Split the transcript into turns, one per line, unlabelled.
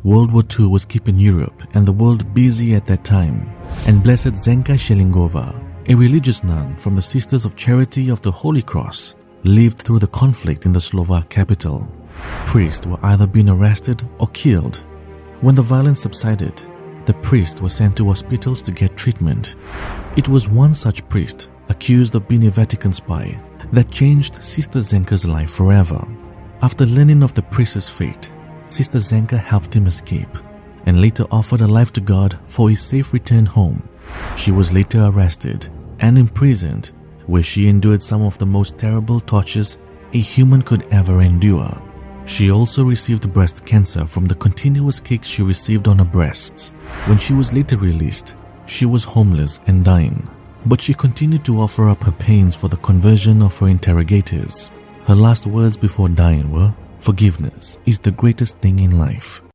World War II was keeping Europe and the world busy at that time, and Blessed Zenka Shelingova, a religious nun from the Sisters of Charity of the Holy Cross, lived through the conflict in the Slovak capital. Priests were either being arrested or killed. When the violence subsided, the priests were sent to hospitals to get treatment. It was one such priest, accused of being a Vatican spy, that changed Sister Zenka's life forever. After learning of the priest's fate, Sister Zenka helped him escape and later offered her life to God for his safe return home. She was later arrested and imprisoned, where she endured some of the most terrible tortures a human could ever endure. She also received breast cancer from the continuous kicks she received on her breasts. When she was later released, she was homeless and dying, but she continued to offer up her pains for the conversion of her interrogators. Her last words before dying were, "Forgiveness is the greatest thing in life."